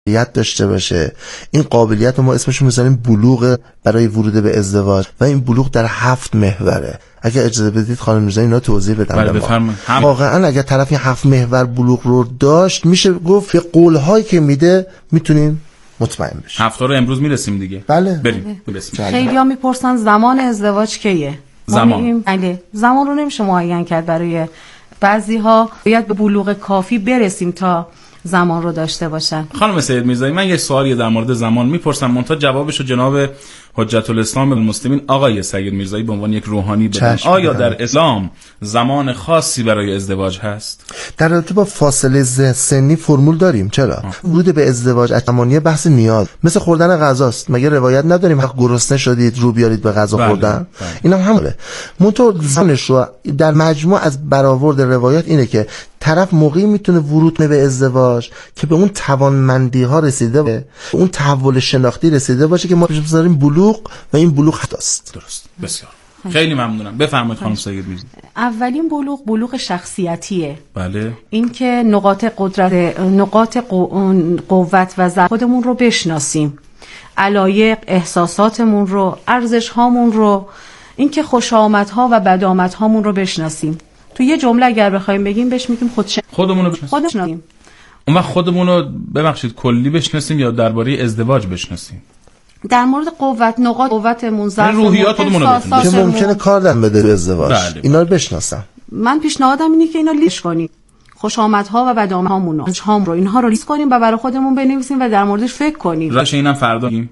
داشته باشه. این قابلیت رو ما اسمش میذاریم بلوغ برای ورود به ازدواج و این بلوغ در 7 محوره. اگر اجازه بدید خانم میرزایی اینا توضیح بدم. بله بفرمایید. واقعا اگر طرف این 7 محور بلوغ رو داشت میشه گفت به قول‌هایی که میده میتونیم مطمئن بشیم. 7 رو امروز میرسیم دیگه. بله. بریم. خیلی‌ها میپرسن زمان ازدواج کیه؟ بله. زمان رو نمیشه معین کرد. برای بعضی‌ها باید به بلوغ کافی برسیم تا زمان رو داشته باشن. خانم سید میرزایی من یه سوالی در مورد زمان میپرسم، منتها جوابشو جناب حجت الاسلام المسلمین آقای سید میرزایی به عنوان یک روحانی بدن. آیا در اسلام زمان خاصی برای ازدواج هست؟ در رابطه با فاصله سنی فرمول داریم. چرا؟ ورود به ازدواج زمانی بحث نیاز مثل خوردن غذاست. مگه روایت نداریم حق گرسنه شدید رو بیارید به غذا خوردن؟ اینا همونه. منتها زمانش رو در مجموع از برآورد روایات اینه که طرف موقعی میتونه ورود به ازدواج که به اون توانمندی ها رسیده باشه، اون تحول شناختی رسیده باشه که ما بذاریم بلوغ و این بلوغ هست. درست. بسیار خیلی ممنونم. بفرمایید خانم سید میرزایی. اولین بلوغ شخصیتیه. بله. این که نقاط قدرت، نقاط قوت و ضعف خودمون رو بشناسیم، علایق، احساساتمون رو، ارزش هامون رو، این که خوشامدها و بدامد هامون رو بشناسیم. تو یه جمله اگر بخوایم بگیم بهش میگیم خودمون رو بشناسیم. اون وقت خودمون رو ببخشید کلی بشناسیم یا درباره ازدواج بشناسیم؟ در مورد قوت، نقاط قوتمون، ضعف روحیات خودمون رو که ممکنه کار دارن بده به ازدواج. بله. اینا رو بشناسم. من پیشنهادم اینه که اینا لیست کنیم. خوشامدها و بدامدهامون رو اینها رو لیست کنیم و برای خودمون بنویسیم و در موردش فکر کنیم. روش اینم فردا این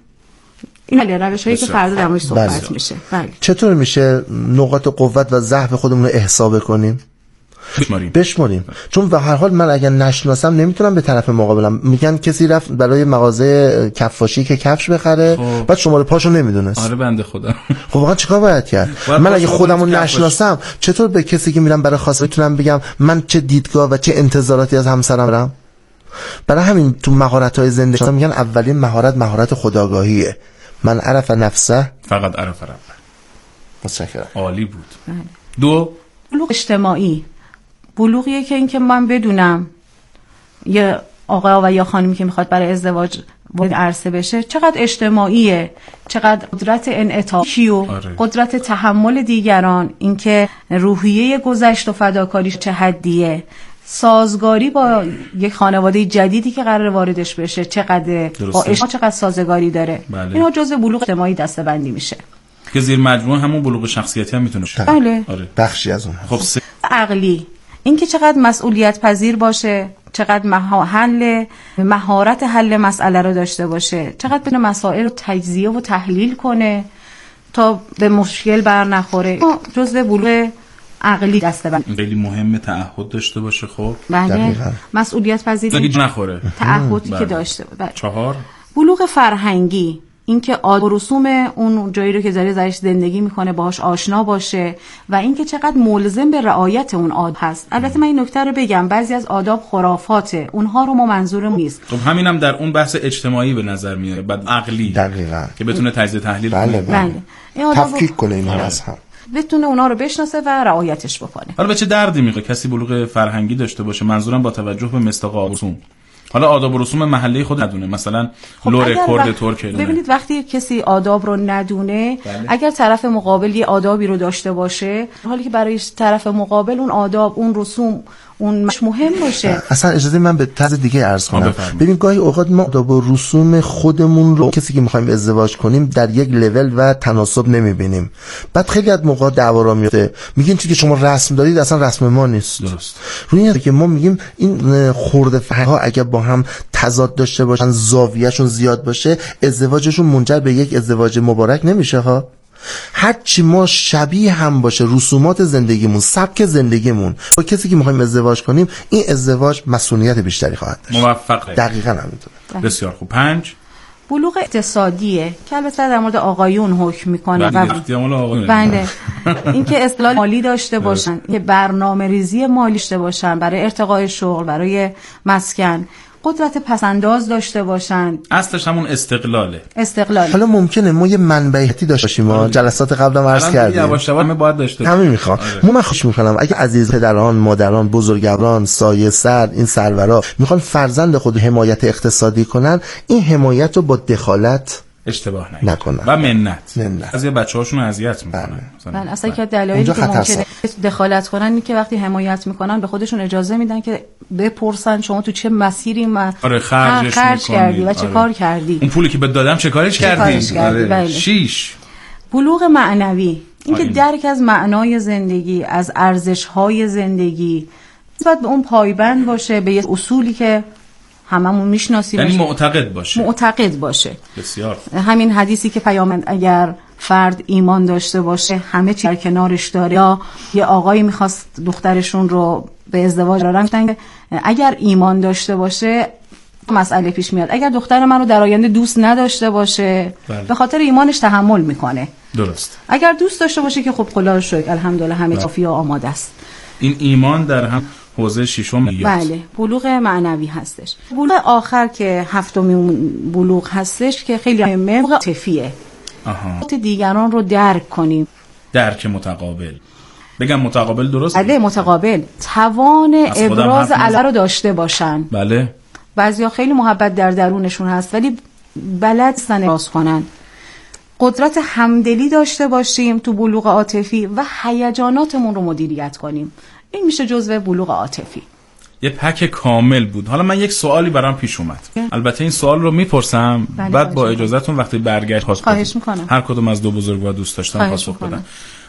روشایی که فردا در موردش صحبت میشه. بله. چطور میشه نقاط قوت و ضعف خودمون رو احساب کنیم؟ بشماریم. چون به هر حال من اگر نشناسم نمیتونم به طرف مقابلم. میگن کسی رفت برای مغازه کفاشی که کفش بخره بعد شماره پاشو نمیدونست. آره بنده خدا. خب واقعا چیکار باید کرد؟ من اگه خودمو نشناسم چطور به کسی که میرم برای خواسته میتونم بگم من چه دیدگاه و چه انتظاراتی از همسرم دارم؟ برای همین تو مهارت‌های زندگی میگن اولین مهارت خودآگاهیه. من عرف نفسه فقط عرف ربه. متشکرم. عالی بود. دو بلوغ اجتماعی. بلوغیه که اینکه من بدونم یه آقا و یا خانمی که میخواد برای ازدواج وارد عرصه بشه چقدر اجتماعیه، چقدر قدرت انعطافی و قدرت تحمل دیگران، اینکه روحیه گذشت و فداکاریش چه حدیه، سازگاری با یک خانواده جدیدی که قرار واردش بشه چقدر، با اجتماع چقدر سازگاری داره. بله. اینا جزء بلوغ اجتماعی دسته‌بندی میشه که زیر مجموعه همون بلوغ شخصیتی هم میتونه باشه. بله. بخشی از اون. خب عقلی، اینکه چقدر مسئولیت پذیر باشه، چقدر مهارت حل مسئله رو داشته باشه، چقدر بتونه مسائل رو تجزیه و تحلیل کنه تا به مشکل بر نخوره. جزء بلوغ عقلی دسته‌بندی. خیلی مهمه تعهد داشته باشه. خب بله. مسئولیت پذیری نخوره. تعهدی که داشته باشه. 4 بلوغ فرهنگی، اینکه آداب و رسوم اون جایی رو که داره درش زندگی میکنه باهاش آشنا باشه و اینکه چقدر ملزم به رعایت اون آداب هست. البته من این نکته رو بگم بعضی از آداب خرافاته، اونها رو ما منظورم نیست. خب همینم در اون بحث اجتماعی به نظر میاد، بعد عقلی دقیقاً که بتونه تجزیه تحلیل کنه. بله. تفکیک کنه اینا از هم، بتونه اونا رو بشناسه و رعایتش بکنه. حالا به چه دردی میخواد کسی بلوغ فرهنگی داشته باشه؟ منظورم با توجه به مصداق رسوم. حالا آداب و رسوم محلی خود ندونه، مثلا لو رکورد ترک. ببینید وقتی کسی آداب رو ندونه، اگر طرف مقابل یه آدابی رو داشته باشه، حالی که برای طرف مقابل اون آداب، اون رسوم، اون مهم باشه. اصلا اجازه من به طرز دیگه عرض کنم. ببین گاهی اوقات ما آداب و رسوم خودمون رو کسی که می‌خوایم ازدواج کنیم در یک لول و تناسب نمی‌بینیم. بعد خیلی از موقع دعوا را میفته، میگین چیزی که شما رسم دارید اصلا رسم ما نیست. درست. روی اینه که ما میگیم این خورده فرهنگ‌ها اگه با هم تضاد داشته باشن، زاویه‌شون زیاد باشه، ازدواجشون منجر به یک ازدواج مبارک نمیشه ها. هرچی ما شبیه هم باشه رسومات زندگیمون، سبک زندگیمون با کسی که میخوایم ازدواج کنیم، این ازدواج مسئولیت بیشتری خواهد داشت. موفقه. دقیقاً همینطوره. بسیار خوب. 5 بلوغ اقتصادیه که البته در مورد آقایون حکم میکنه بله. اینکه اصلاح مالی داشته باشن، که برنامه‌ریزی مالی داشته باشن برای ارتقای شغل، برای مسکن. قدرت پسنداز داشته باشن. اصلش همون استقلال. حالا ممکنه ما یه منبعیتی داشته باشیم، ما جلسات قبلا عرض کردیم یواش یواش باید داشته همین میخوام. من خوش میکنم اگه عزیز پدران، مادران، بزرگواران، سایه سر این سرورا میخوان فرزند خود حمایت اقتصادی کنن، این حمایت رو با دخالت اشتباه نکنن و منت. از یه بچه‌هاشون اذیت میکنن. بله اصلا که دلایلی که ممکنه دخالت کنن اینه که وقتی حمایت میکنن به خودشون اجازه میدن که بپرسن شما تو چه مسیری خرج کردی و چه کار کردی، اون پولی که بهت دادم چه کارش کردی. 6 بلوغ معنوی، اینکه درک از معنای زندگی، از ارزش‌های زندگی، نسبت به اون پایبند باشه، به یه اصولی که هممون میشناسیم، یعنی معتقد باشه. بسیار همین حدیثی که پیامبر اگر فرد ایمان داشته باشه همه چی در کنارش داره، یا یه آقایی میخواست دخترشون رو به ازدواج رفتن که اگر ایمان داشته باشه مسئله پیش میاد، اگر دختر من رو در آینده دوست نداشته باشه به خاطر ایمانش تحمل میکنه. درست. اگر دوست داشته باشه که خب خدا رو شکر الحمدلله همه کافی و آماده است. این ایمان در هم حوزه 6 بله بلوغ معنوی هستش. بلوغ آخر که 7مین بلوغ هستش که خیلی مهمه، بلوغ عاطفیه. دیگران رو درک کنیم. درک متقابل. بگم متقابل درست؟ بله متقابل. توان ابراز علاقه رو داشته باشن. بله. بعضیا خیلی محبت در درونشون هست ولی بلد نیستن ابراز کنن. قدرت همدلی داشته باشیم تو بلوغ عاطفی و هیجاناتمون رو مدیریت کنیم. این میشه جزء بلوغ عاطفی. یه پک کامل بود. حالا من یک سوالی برام پیش اومد. البته این سوال رو میپرسم بعد با اجازهتون وقتی برگشت خواهش میکنم. هر کدوم از دو بزرگوار دوست داشتم پاسخ بدم.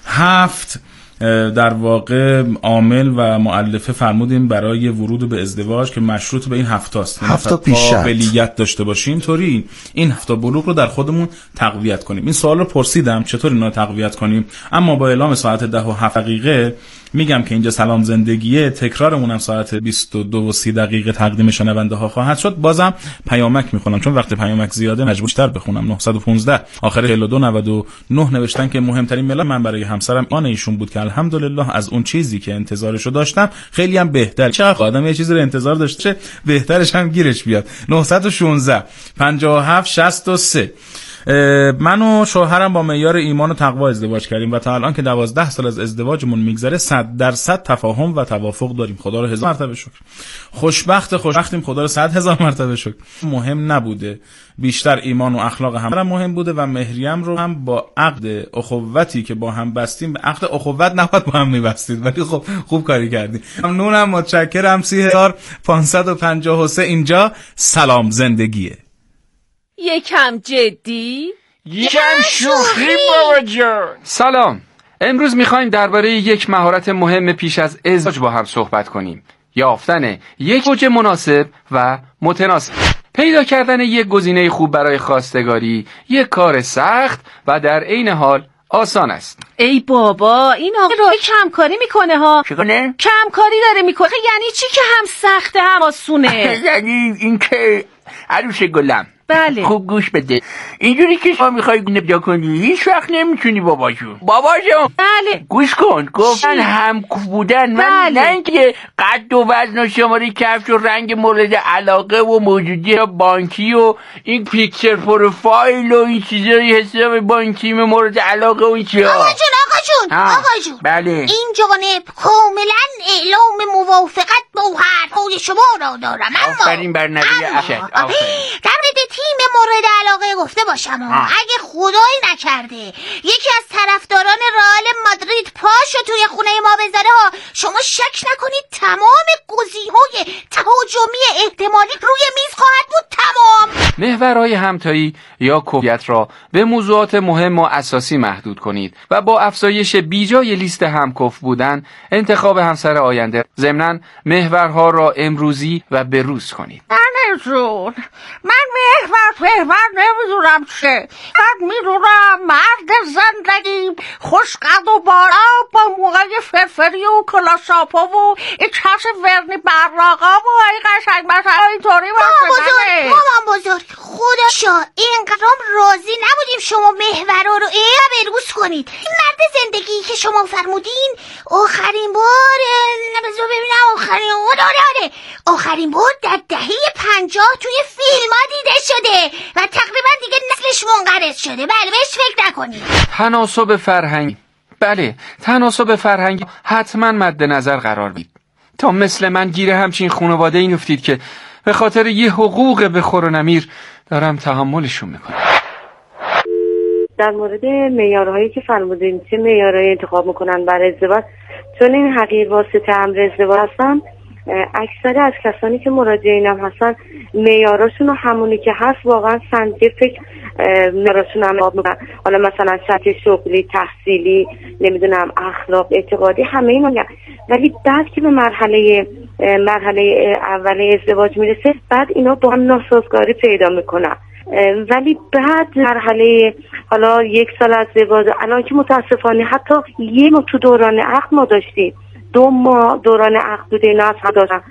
7 در واقع عامل و مؤلفه فرمودیم برای ورود به ازدواج که مشروط به این 7 است. 7 پیش قابلیت داشته باشیم طوری این 7 بلوغ رو در خودمون تقویت کنیم. این سوال رو پرسیدم چطور اینا رو تقویت کنیم، اما با اعلام ساعت 10:07 میگم که اینجا سلام زندگیه، تکرارمون هم ساعت 22:30 تقدیم شنونده ها خواهد شد. بازم پیامک میخونم چون وقت پیامک زیاده مجبورتر بخونم. 915 آخر 4299 نوشتن که مهمترین ملاک من برای همسرم آن ایشون بود که الحمدلله از اون چیزی که انتظارشو داشتم خیلی هم بهتر. چقدر آدم یه چیزی رو انتظار داشته بهترش هم گیرش بیاد. 916 57 63 من و شوهرم با معیار ایمان و تقوا ازدواج کردیم و تا الان که 12 سال از ازدواجمون میگذره 100% تفاهم و توافق داریم. خدا رو 1000 مرتبه شکر. خوشبختیم، خدا رو 100,000 مرتبه شکر. مهم نبوده، بیشتر ایمان و اخلاق هم مهم بوده و مهریم رو هم با عقد اخوتی که با هم بستیم، به عقد اخوت نباید با هم میبستید ولی خب خوب کاری کردیم. ممنونم، متشکرم. 30553 اینجا سلام زندگیه. یکم جدی؟ یکم شوخی بابا جان. سلام. امروز میخوایم درباره یک مهارت مهم پیش از ازدواج با هم صحبت کنیم. یافتن یک زوج مناسب و متناسب. پیدا کردن یک گزینه خوب برای خواستگاری یک کار سخت و در عین حال آسان است. ای بابا این آقا رو کمکاری میکنه ها. چیکاره؟ کمکاری داره میکنه. یعنی چی که هم سخته هم آسونه؟ یعنی این که عروس گلم بله. خوب گوش بده. اینجوری که شما میخوای نبدا کنی هیچ وقت نمیتونی بابا جون. بله. گوش کن. گفتن هم بودن من نه اینکه قد و وزن و شماره کفش و رنگ مورد علاقه و موجودی بانکی و این پیکچر پروفایل و این چیزای حساب بانکی مورد علاقه و این چیزا. آقا جون بله. این جانب کاملا اعلام موافقت با حرفای شما را دارم. آفرین بر نبی اشد. در تیم مورد علاقه گفته باشم اگه خدایی نکرده یکی از طرفداران رئال مادرید پاشو توی خونه ما بذاره ها، شما شک نکنید تمام گزینه‌های تهاجمی احتمالی روی میز خواهد بود. تمام محورهای همتایی یا کفیت را به موضوعات مهم و اساسی محدود کنید و با افزایش بیجای لیست همکف بودن انتخاب همسر آینده ضمناً محورها را امروزی و بروز کنید. جون من محور نمیدونم چه، من میدونم مرد زندگی خوشقد و بارا با موهای فرفری و کلاساپا و این چش ورنی براقا و این قشنگ مثلا اینطوری مامان بزرگ خدا شا اینقدرام راضی نبودیم شما محورا رو بروز کنید. این مرد زندگی که شما فرمودین آخرین بار بذار ببینم آخرین بار در دهه 50 توی فیلم ها دیده شده و تقریبا دیگه نسلش منقرض شده. بله بهش فکر نکنید. تناسب فرهنگی، بله تناسب فرهنگی حتما مد نظر قرار بید تا مثل من گیره همچین خانواده این افتید که به خاطر یه حقوق بخور و نمیر دارم تحملشون میکنم. در مورد معیارهایی که فرمودین چه معیارهایی انتخاب میکنن برای ازدواج، چون این حقیر واسطه امر ازدواج هستن، اکثر از کسانی که مراجعینم هستن معیاراشون رو همونی که هست واقعا سنجه فکر معیاراشون هم انتخاب میکنن. حالا مثلا سطح شغلی، تحصیلی، نمیدونم اخلاق، اعتقادی، همه اینا میگن. ولی بعد که به مرحله اول ازدواج میرسه، بعد اینا با هم ناسازگاری پیدا میکنن. ولی بعد مرحله حالا 1 سال از ازدواج، الان که متاسفانه حتی 1 ماه تو دوران عقد ما داشتیم، 2 ماه دوران عقد بوده، اینا از هم داشتن.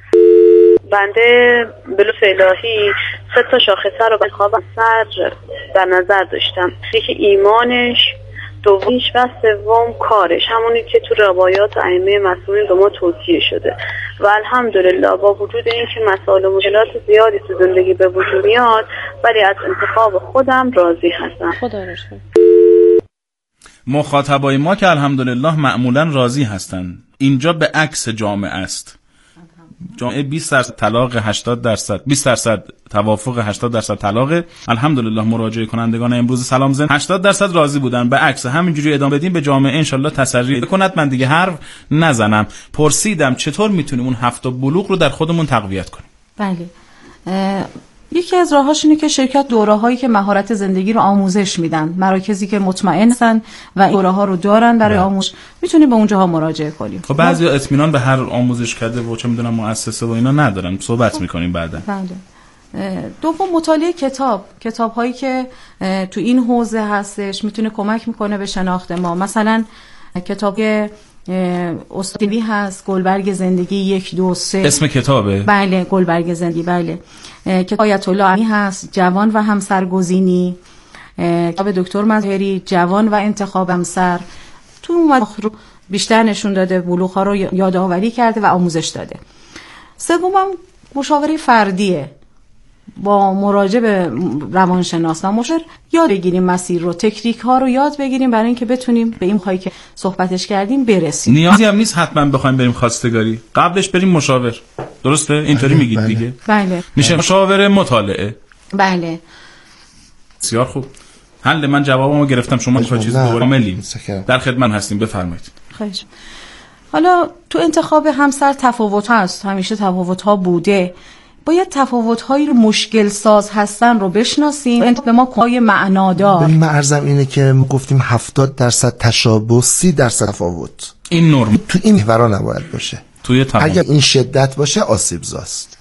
بنده بلوف الهی 3 تا شاخصه رو به خواب سر در نظر داشتم. یکی ایمانش، دومیش و سوم کارش، همونی که تو روایات ائمه معصومین به ما توصیه شده. و الحمدلله با وجود این که مسائل و مشکلات زیادی تو زندگی به وجود میاد، ولی از انتخاب خودم راضی هستم. خدا رو شکر. مخاطبای ما که الحمدلله معمولا راضی هستند. اینجا به عکس جامعه است. جامعه 20% طلاق، 80%، 20% توافق، 80% طلاق. الحمدلله مراجعه کنندگان امروز سلام زن 80% راضی بودن. به عکس همینجوری ادامه بدیم به جامعه انشالله تسری کند. من دیگه حرف نزنم. پرسیدم چطور میتونیم اون 7 بلوغ رو در خودمون تقویت کنیم. بله. یکی از راهاش اینه که شرکت دوره‌هایی که مهارت زندگی رو آموزش میدن، مراکزی که مطمئن هستن و این دوره‌ها رو دارن برای آموزش، میتونیم به اونجاها مراجعه کنیم. خب بعضیا اطمینان به هر آموزش کرده و چه میدونم مؤسسه و اینا ندارن. صحبت میکنیم بعدا. بله. دوم مطالعه کتاب‌هایی که تو این حوزه هستش میتونه کمک میکنه به شناخت ما. مثلا کتاب استادی هست، گلبرگ زندگی 1 2 3. اسم کتابه؟ بله، گلبرگ زندگی. بله. کتاب آیت الله علی هست، جوان و همسرگزینی. کتاب دکتر مظهری، جوان و انتخاب همسر. تو اون بیشتر نشون داده، بلوغ‌ها رو یادآوری کرده و آموزش داده. سومم مشاوره فردیه. با مراجعه به روانشناس و مشاور یاد بگیریم، مسیر رو، تکنیک ها رو یاد بگیریم برای اینکه بتونیم به این خواهی که صحبتش کردیم برسیم. نیازی هم نیست حتما بخوایم بریم خواستگاری، قبلش بریم مشاور. درسته؟ اینطوری میگید دیگه. بله. میشه مشاوره، مطالعه. بله. بسیار خوب. حل من جوابمو گرفتم، شما میخواید چیز دوباره ملیم. در خدمت هستیم، بفرمایید. خواهش. حالا تو انتخاب همسر تفاوت هست، همیشه تفاوت ها بوده. باید تفاوت‌های مشکل ساز هستن رو بشناسیم. به ما کمک معنادار. من عرضم اینه که ما گفتیم 70% تشابه، 30% تفاوت. این نرم تو این محورا نباید باشه. اگر این شدت باشه آسیب‌زاست.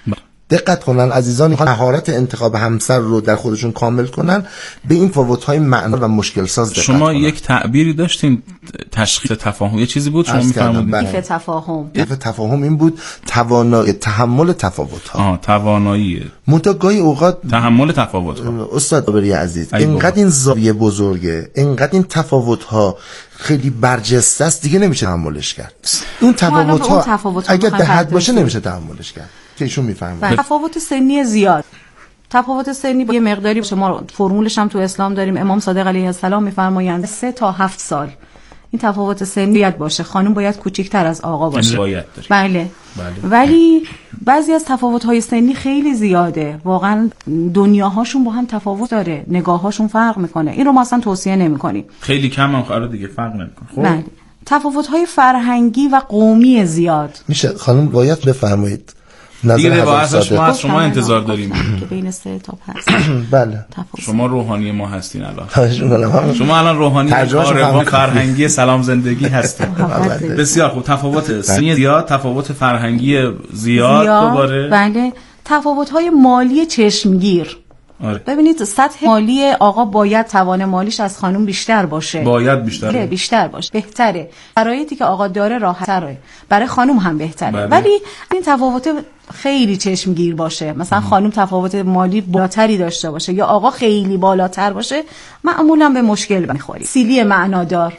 دقت کنن عزیزان، مهارت انتخاب همسر رو در خودشون کامل کنن، به این تفاوت‌های معنادار و مشکل ساز دقت شما کنن. یک تعبیری داشتین، تشخیص تفاهم، یه چیزی بود شما می‌فرمودید. کیف تفاهم این بود، توانایی تحمل تفاوت‌ها. توانایی گاهی اوقات تحمل تفاوت‌ها. استاد بابری عزیز، اینقدر این زاویه بزرگه، اینقدر این خیلی برجسته است، دیگه نمیشه تحملش کرد. اون تفاوت‌ها اگه به حد باشه نمیشه تحملش کرد. که ایشون میفهمه. تفاوت سنی زیاد. تفاوت سنی با یه مقداری ما فرمولش هم تو اسلام داریم. امام صادق علیه السلام میفرمایند 3 تا 7 سال. این تفاوت سنی باید باشه. خانم باید کوچیک‌تر از آقا باشه. بله. ولی بعضی از تفاوت‌های سنی خیلی زیاده. واقعا دنیاهاشون با هم تفاوت داره. نگاه‌هاشون فرق میکنه. این رو ما اصلا توصیه نمی‌کنیم. خیلی کم هم قرار دیگه فرق نمی‌کنه. خب. بله. تفاوت‌های فرهنگی و قومی زیاد. میشه خانم باید بفرمایید. دیگه روایتش ما از شما انتظار داریم که بین 3 تا 5. بله. شما روحانی ما هستین الان. شما الان روحانی روان فرهنگی سلام زندگی هستین. بسیار خوب. تفاوت سنی زیاد، تفاوت فرهنگی زیاد دوباره. بله. تفاوت‌های مالی چشمگیر. ببینید سطح مالی آقا باید توان مالیش از خانم بیشتر باشه. باید بیشتر باشه. بهتره. شرایطی که آقا داره راحت‌تره. برای خانم هم بهتره. ولی این تفاوت خیلی چشمگیر باشه. مثلا خانم تفاوت مالی بالاتری داشته باشه یا آقا خیلی بالاتر باشه، معمولا به مشکل می‌خوری. سیلی معنادار.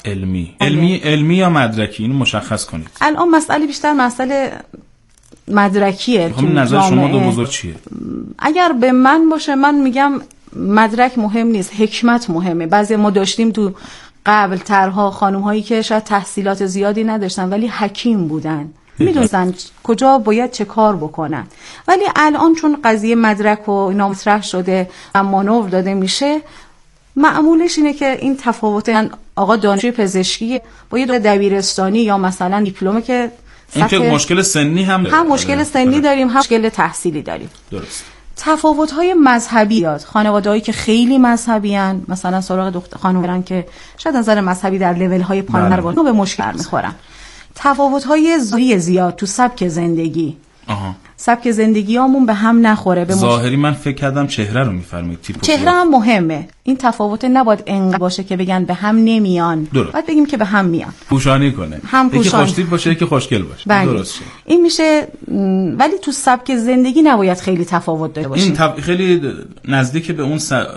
علمی یا مدرکی، اینو مشخص کنید. الان مسئله بیشتر مسئله مدرکیه. همین نظر شما دو بزرگ چیه؟ اگر به من باشه من میگم مدرک مهم نیست، حکمت مهمه. بعضی ما داشتیم تو قبل ترها خانم هایی که شاید تحصیلات زیادی نداشتن ولی حکیم بودن، میدونستن کجا باید چه کار بکنن. ولی الان چون قضیه مدرک و اینا مطرح شده و مانور داده میشه، معمولش اینه که این تفاوت آقا دانشجوی پزشکی با یه دبیرستانی یا مثلا دیپلم که این که مشکل سنی هم مشکل سنی داریم، هم مشکل تحصیلی داریم. درست. تفاوت‌های مذهبی یاد خانواده‌هایی که خیلی مذهبیان، مثلا سراغ خانواده‌ان که شاید نظر مذهبی در لول‌های پایین‌تر باشه، به مشکل می‌خورن. تفاوت‌های ظاهری زیاد تو سبک زندگی. سبک زندگیامون به هم نخوره. به ظاهری من فکر کردم چهره رو می‌فرمایید. چهره هم مهمه. این تفاوت نباید انقدر باشه که بگن به هم نمیان. باید بگیم که به هم میان. پوشانی کنه. یکی خوشتیپ باشه، یکی خوشگل باشه. درست شد. این میشه. ولی تو سبک زندگی نباید خیلی تفاوت داشته باشه. این خیلی نزدیک به اون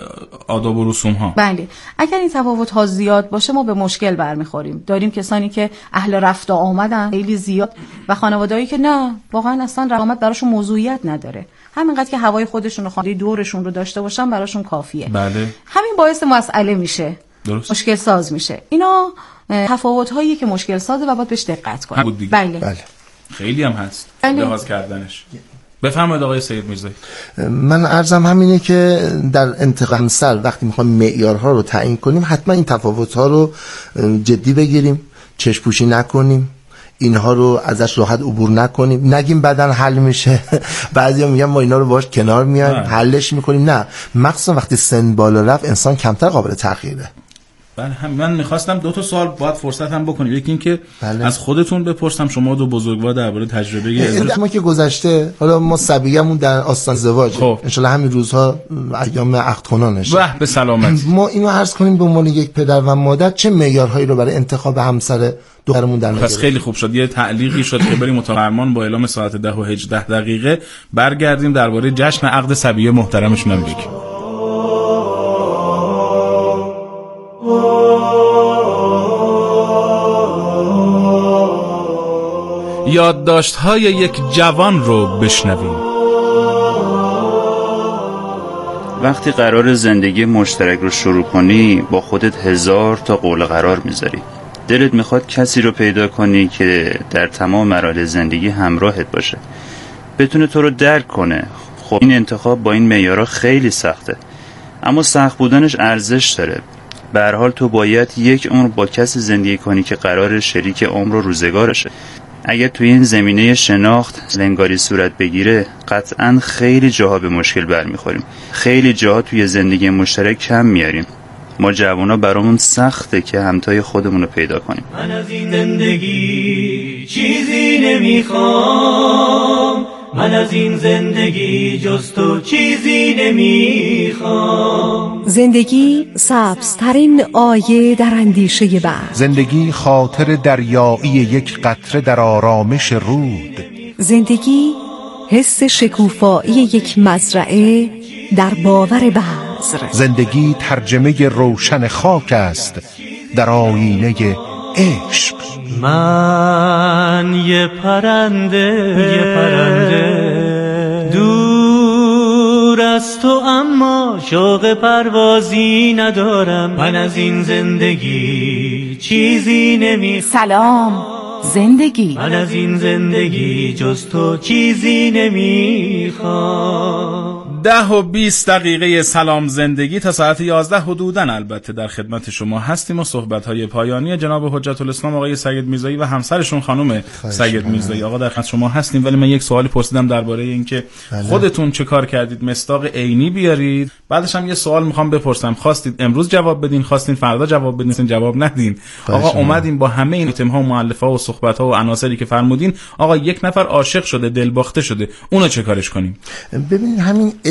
آداب و رسوم ها. بله. اگر این تفاوت ها زیاد باشه ما به مشکل برمیخوریم. داریم کسانی که اهل رفت و آمدن خیلی زیاد و خانواده‌ای که نه، واقعا اصلا رفت آمد براشون موضوعیت نداره. همینقدر که هوای خودشون و خانواده دورشون رو داشته باشن براشون کافیه. بله. همین باعث مسئله میشه. درست. مشکل ساز میشه. اینا تفاوت هایی که مشکل سازه و باید بهش دقت کنیم. بله. خیلی هم هست لحاظ کردنش. بفرمایید آقای سید میرزایی. من عرضم همینه که در انتخاب همسر وقتی میخوایم معیارها رو تعیین کنیم حتما این تفاوت‌ها رو جدی بگیریم، چشم پوشی نکنیم، اینها رو ازش راحت عبور نکنیم، نگیم بعدن حل میشه. بعضیا میگن ما اینا رو باهاش کنار میایم حلش میکنیم. نه، مخصوصا وقتی سن بالا رفت انسان کمتر قابل تغییره. بله. من میخواستم 2 سوال باید فرصت هم بکنیم. یکی این که از خودتون بپرسم، شما دو بزرگوار درباره تجربه ازدواج ما که گذشته، حالا ما سبیه‌مون در آستان ازدواج، ان شاء الله همین روزها ایام عقد کنانش به سلامت. ما اینو عرض کنیم به عنوان یک پدر و مادر چه معیارهایی رو برای انتخاب همسر دخترمون در نظر. پس خیلی خوب شد یه تعلیقی شد که بریم اتاق فرمان با اعلام ساعت 10:18 برگردیم درباره جشن عقد سبیه محترمشون هم بگیم. یادداشت‌های یک جوان رو بشنویم. وقتی قرار زندگی مشترک رو شروع کنی با خودت 1000 تا قول قرار میذاری. دلت میخواد کسی رو پیدا کنی که در تمام مراحل زندگی همراهت باشه، بتونه تو رو درک کنه. خب این انتخاب با این معیارها خیلی سخته، اما سخت بودنش ارزش داره. به هر حال تو باید یک عمر با کسی زندگی کنی که قرار شریک عمر و روزگارشه. اگر توی این زمینه شناخت لنگاری صورت بگیره قطعاً خیلی جاها به مشکل برمیخوریم. خیلی جاها توی زندگی مشترک کم میاریم. ما جوانا برامون سخته که همتای خودمون رو پیدا کنیم. من از این زندگی چیزی نمیخوام، من از این زندگی جز تو چیزی نمیخوام. زندگی سبزترین آیه در اندیشه بعد، زندگی خاطر دریایی یک قطره در آرامش رود، زندگی حس شکوفایی یک مزرعه در باور بذر، زندگی ترجمه روشن خاک است در آینه عشق. من یه پرنده دور از تو، اما شوق پروازی ندارم. من از این زندگی چیزی سلام زندگی، من از این زندگی جز تو چیزی نمیخوام. 10:20 سلام زندگی تا ساعت 11 حدوداً البته در خدمت شما هستیم و صحبت‌های پایانی جناب حجت الاسلام آقای سید میرزایی و همسرشون خانم سید میرزایی آقا در خدمت شما هستیم. ولی من یک سوالی پرسیدم درباره اینکه خودتون چه کار کردید مصداق عینی بیارید، بعدش هم یه سوال میخوام بپرسم، خواستید امروز جواب بدین، خواستین فردا جواب بدین، جواب ندین. آقا اومدیم با همه این ایتم‌ها و مؤلفه‌ها و صحبت‌ها و عناصری که فرمودین، آقا یک نفر عاشق شده، دلباخته شده، اونو چه کارش کنیم؟ ببینید همین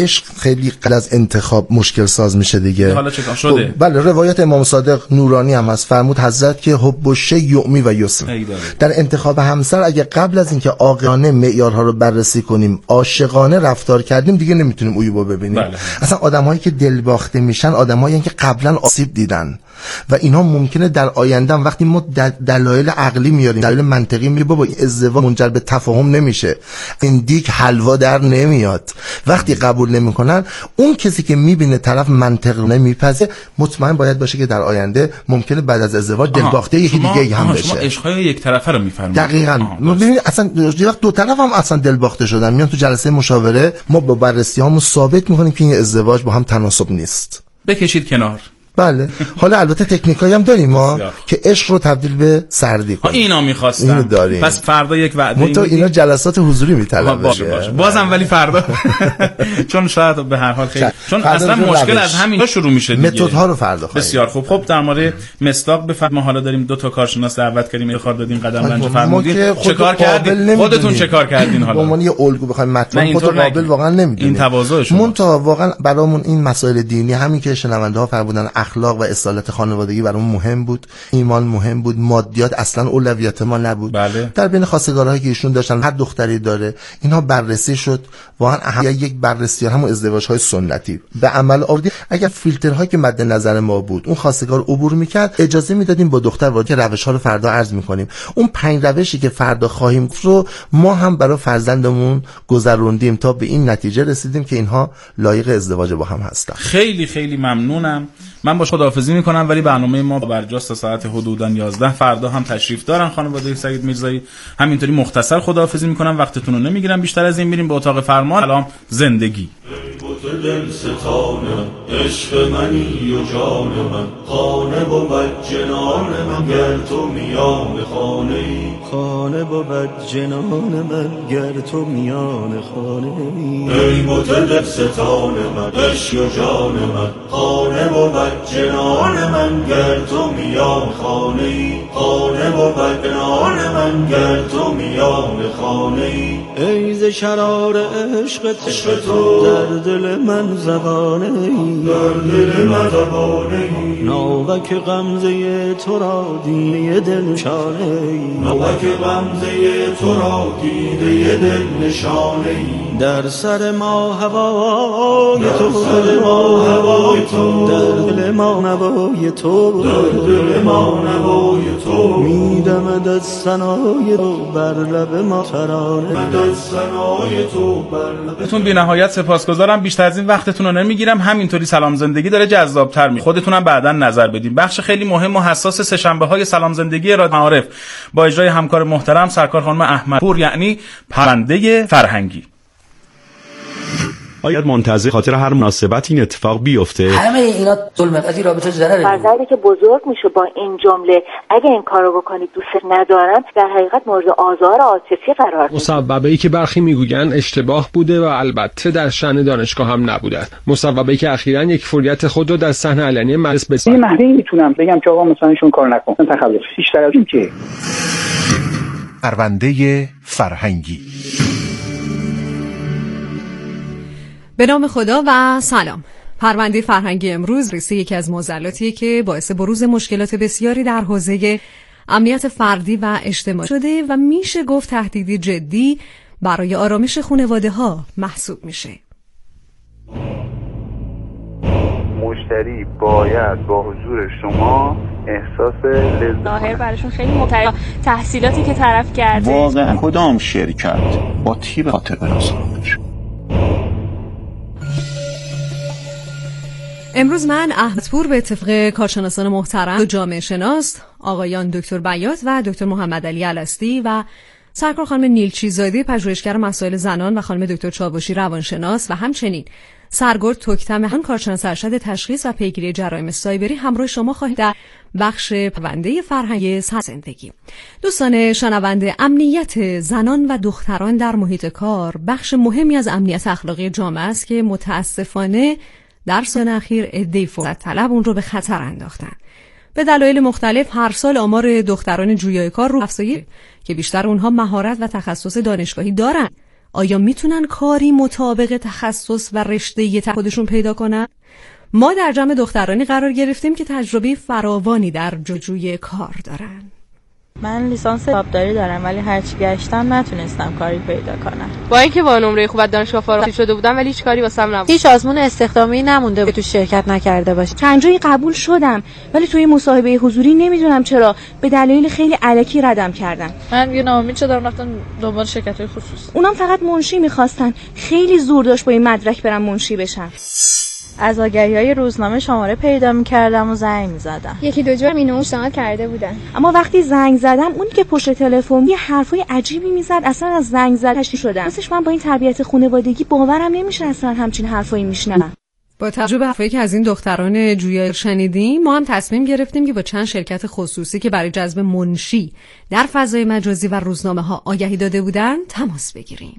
عشق خیلی قبل از انتخاب مشکل ساز میشه دیگه. حالا چطور شده؟ بله، روایت امام صادق نورانی هم هست، فرمود حضرت که حب الشی یعمی و یسر. در انتخاب همسر اگه قبل از اینکه عاقلانه معیارها رو بررسی کنیم، عاشقانه رفتار کردیم، دیگه نمیتونیم عیوبو ببینیم. بله. اصلا آدمایی که دلباخته میشن آدمایی که قبلا آسیب دیدن و اینها ممکنه در آینده وقتی ما دلایل عقلی میاریم، دلایل منطقی میگه بابا این ازدواج منجر به تفاهم نمیشه، این دیک حلوا در نمیاد، وقتی قبول نمیکنن، اون کسی که میبینه طرف منطق نمیپذه مطمئن باید باشه که در آینده ممکنه بعد از ازدواج دلباخته یکی دیگه هم بشه. شما عشقای یک طرفه رو میفرمایید. دقیقاً. ببینید اصلا وقت دو طرف هم اصلا دلباخته شدن، میان تو جلسه مشاوره، ما با بررسی‌هامون ثابت میکنیم که این ازدواج با هم تناسب نیست. بکشید کنار. بله. حالا البته تکنیکایی هم داریم ما که عشق رو تبدیل به سردی کنیم. اینا می‌خواستن. اینو داریم. پس فردا یک وعده اینا جلسات حضوری می‌طلبه. باشه. بازم ولی فردا چون شاید به هر حال خیلی چون اصلا مشکل از همینجا شروع میشه دیگه. متدها رو فردا خواهیم. بسیار خوب. خب در مورد مصداق بفرما. حالا داریم 2 تا کارشناس دعوت کردیم، اختیار دادیم، قدم رنج فرمودید. چه کار کردین؟ خودتون چه کار کردین حالا؟ به عنوان یه الگو بخوایم مطلب خود قابل واقعا نمیدونیم. این تواضع شما. منتها واقعا برامون این مسائل دینی، همین که شنونده ها فرمودن اخلاق و اصالت خانوادگی برامون مهم بود، ایمان مهم بود، مادیات اصلا اولویت ما نبود. بله. در بین خواستگارایی که ایشون داشتن هر دختری داره، اینها بررسی شد، واقعا اهمیت یک بررسی هم ازدواج‌های سنتی به عمل آوردی. اگر فیلترهایی که مد نظر ما بود اون خواستگار عبور میکرد، اجازه میدادیم با دختر وارد روش‌ها رو فردا عرض میکنیم. اون 5 روشی که فردا خواهیم رو ما هم برای فرزندمون گذروندیم تا به این نتیجه رسیدیم که اینها لایق ازدواج با هم هستن. خیلی خیلی ممنونم. من باش خداحافظی میکنم، ولی برنامه ما برجاست تا ساعت حدوداً 11. فردا هم تشریف دارن خانواده سعید میرزایی. همینطوری مختصر خداحافظی میکنم، وقتتون رو نمیگیرم بیشتر از این. میریم به اتاق فرمان. سلام زندگی. دل ستانم عشق منی و جان من، خانه بود جنان من گر تو میان خانه ای، خانه بود جنان من گر تو میان خانه ای. ای بت دل ستان من عشق و جان من، خانه بود جنان من گر تو میان خانه ای، خانه بود جنان من گر تو میان خانه ای. ای ز شرار عشق تو در دل من زبانه ای، در دل من زبانه ای. ناوک غمزه تو را دیده دل نشانه ای، ناوک غمزه تو را دیده دل نشانه ای. در سر ما هوای تو، در ما هوای تو، در دل ما نوای تو، در دل ما نوای تو. میدمد از ثنای تو بر لب ما ترانه، از ثنای تو بر لب. تون بی نهایت سپاسگزارم. بیشتر از این وقتتون رو نمیگیرم. همینطوری سلام زندگی داره جذاب‌تر میشه. خودتونم بعداً نظر بدین. بخش خیلی مهم و حساس سه‌شنبه‌های سلام زندگی رادیو معارف با اجرای همکار محترم سرکار خانم احمدپور، یعنی پرونده فرهنگی. باید منتظر خاطر هر مناسبت این اتفاق بیفته. همه اینا ظلمه، ولی رابطه ضرره. فرزندی که بزرگ میشه با این جمله اگه این کارو بکنید دوست ندارم، در حقیقت مورد آزار عاطفی قرار میگیره. مصوبه‌ای که برخی میگویند اشتباه بوده و البته در شأن دانشگاه هم نبوده. مصوبه‌ای که اخیراً یک فوریت خود رو در صحنه علنی مجلس به این مهدی میتونم بگم که آقا مثلا ایشون کار نکن، تخلف بیشتر از این که. پرونده فرهنگی. به نام خدا و سلام. پرونده فرهنگی امروز رسید یکی از معضلاتیه که باعث بروز مشکلات بسیاری در حوزه امنیت فردی و اجتماعی شده و میشه گفت تهدیدی جدی برای آرامش خانواده‌ها محسوب میشه. مشتری باید با حضور شما احساس لذت ظاهر براشون خیلی متعلق تحصیلاتی که طرف کرده. واقعا کدام شرکت با تیپ خاطر برسانش. امروز من احمدپور به اتفاق کارشناسان محترم و جامعه شناس آقایان دکتر بیات و دکتر محمد علی الستی و سرکار خانم نیلچیزاده پژوهشگر مسائل زنان و خانم دکتر چاوشی روانشناس و همچنین سرگرد توکتمهان کارشناس ارشد تشخیص و پیگیری جرایم سایبری همراه شما خواهید در بخش پرونده فرهنگی زندگی. دوستان شنونده، امنیت زنان و دختران در محیط کار بخش مهمی از امنیت اخلاقی جامعه است که متاسفانه در سال اخیر عده‌ای فرصت طلب اون رو به خطر انداختن. به دلایل مختلف هر سال آمار دختران جویای کار رو افزایش که بیشتر اونها مهارت و تخصص دانشگاهی دارن، آیا میتونن کاری مطابق تخصص و رشته خودشون پیدا کنن؟ ما در جمع دخترانی قرار گرفتیم که تجربه فراوانی در جستجوی کار دارن. من لیسانس حسابداری دارم ولی هرچی گشتم نتونستم کاری پیدا کنم. با اینکه با نمره خوب از دانشگاه فارغ شده بودم ولی هیچ کاری واسم نبود. هیچ آزمون استخدامی نمونده که تو شرکت نکرده باشی. چند جایی قبول شدم ولی توی مصاحبه حضوری نمیدونم چرا به دلایل خیلی الکی ردم کردن. من یه ناامید شدم رفتم دنبال شرکت‌های خصوصی. اونم فقط منشی می‌خواستن. خیلی زور داشت با این مدرک برم منشی بشم. از آگهی‌های روزنامه شماره پیدا می‌کردم و زنگ می‌زدم. یکی دو جور مینو پیشنهاد کرده بودن. اما وقتی زنگ زدم اونی که پشت تلفن یه حرفای عجیبی میزد اصلا از زنگ زدنش شدم. راستش من با این تربیت خانوادگی باورم نمیشه اصلا همچین حرفایی میشنوم. با توجه به حرفایی که از این دختران جویا شنیدیم ما هم تصمیم گرفتیم که با چند شرکت خصوصی که برای جذب منشی در فضای مجازی و روزنامه‌ها آگهی داده بودن تماس بگیریم.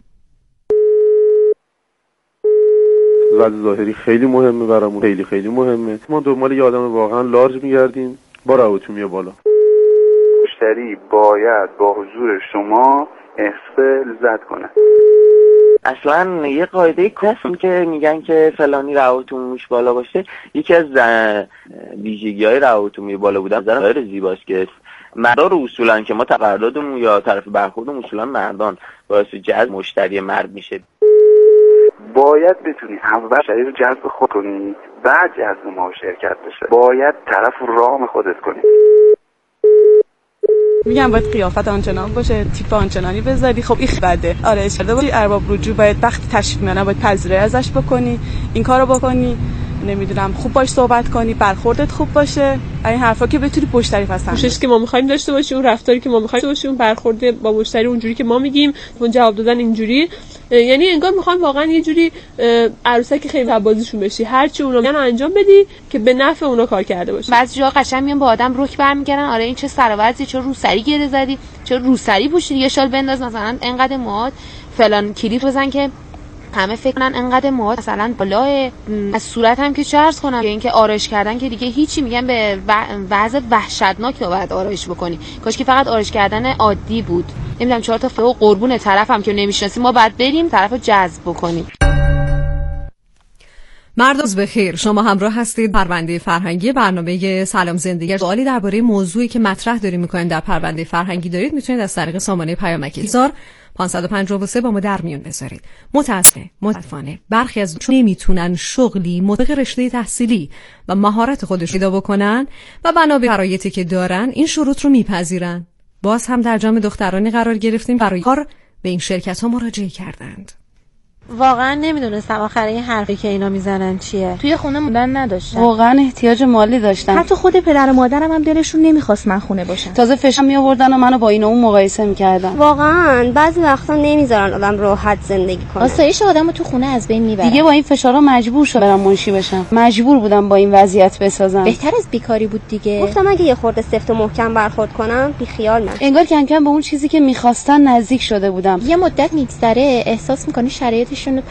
وضع ظاهری خیلی مهمه برامون، خیلی مهمه. ما دنبال یه آدم واقعا لارج میگردیم با روتون بالا. مشتری باید با حضور شما احساس لذت کنه. اصلا یه قاعده کسی که میگن که فلانی روابط عمومیش بالا باشه، یکی از ویژگی‌های روابط عمومی بالا بودن ظاهر زیباست که مردار اصولا که ما تقلدمون یا طرف برخوردمون اصولا مردان باعث جذب مشتری مرد میشه. باید بتونی اول مشتری رو جذب خود کنی بعد جذب ما شرکت بشه. باید طرف رو رام خودت کنی. میگم باید قیافت آنچنان باشه، تیپ آنچنانی بذاری. خب این بده. آره اشاره باشی. ارباب رجوع باید وقتی تشریف میانه باید پذیرایی ازش بکنی، این کارو بکنی، نمیدونم خوب باش صحبت کنی، برخوردت خوب باشه. این حرفا که بتونی مشتری پسند کوششی که ما می‌خوایم داشته باشیم، اون رفتاری که ما می‌خوایم داشته باشیم، برخورد با مشتری اونجوری که ما میگیم، اون جواب دادن اینجوری، یعنی انگار می‌خوایم واقعا یه جوری عروسک خیلی بازیشون بشی، هر چی اونا میگن انجام بدی که به نفع اونا کار کرده باشه. بعضی جا قشنگ میان با آدم رک برمیگردن، آره این چه سروازی، چه روسری گره زدی، چه روسری پوشیدی، یه شال بنداز مثلا انقدر موهات، فلان کلیپ بزن که همه فکر کنن انقدر موهات مثلا بالاه، از صورت هم که چرز کنن، یا اینکه آرایش کردن که دیگه هیچی، میگن به وضع وحشتناک باید آرایش بکنی. کاش که فقط آرایش کردن عادی بود. نمیدونم 4 تا فوق قربون طرفم که نمیشناسیم ما بعد بریم طرفو جذب بکنیم. مردم بخیر، شما همراه هستید پرونده فرهنگی برنامه سلام زندگی. سوالی درباره موضوعی که مطرح داریم می‌کنیم در پرونده فرهنگی دارید میتونید از طریق سامانه پیامکی 553 با ما در میون بذارید. متاسفانه برخی از نمیتونن شغلی مطابق رشته تحصیلی و مهارت خودش پیدا بکنن و بنا به شرایطی که دارن این شروط رو میپذیرن. باز هم در جمع دخترانی قرار گرفتیم برای کار به این شرکت‌ها مراجعه کردند. واقعا نمیدونستم آخر این حرفی که اینا میزنن چیه. توی خونه موندن نداشتم. واقعا احتیاج مالی داشتم. حتی خود پدر و مادرم هم دلشون نمیخواست من خونه باشم. تازه فشار می آوردن و منو با اینا اون مقایسه میکردن. واقعا بعضی وقتا نمیذارن آدم راحت زندگی کنه. آسایش آدمو تو خونه از بین میبرن. دیگه با این فشارا مجبور شدم برم منشی بشم. مجبور بودم با این وضعیت بسازم. بهتر از بیکاری بود دیگه. گفتم اگه یه خورده سفت و محکم برخورد کنم بی خیال من. انگار کم کم به اون چیزی که میخواستن نزدیک شده بودم. یه مدت میگذره احساس میکنی شرایطشون